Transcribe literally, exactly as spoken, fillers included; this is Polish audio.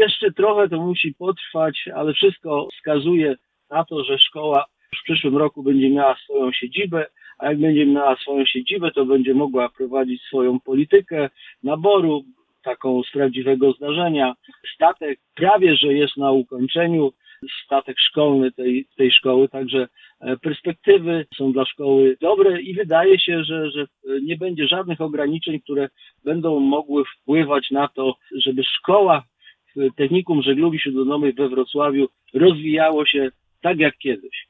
jeszcze trochę to musi potrwać, ale wszystko wskazuje na to, że szkoła w przyszłym roku będzie miała swoją siedzibę, a jak będzie miała swoją siedzibę, to będzie mogła prowadzić swoją politykę naboru, taką z prawdziwego zdarzenia. Statek prawie, że jest na ukończeniu, statek szkolny tej, tej szkoły, także perspektywy są dla szkoły dobre i wydaje się, że, że nie będzie żadnych ograniczeń, które będą mogły wpływać na to, żeby szkoła Technikum Żeglugi Śródlądowej we Wrocławiu rozwijało się tak jak kiedyś.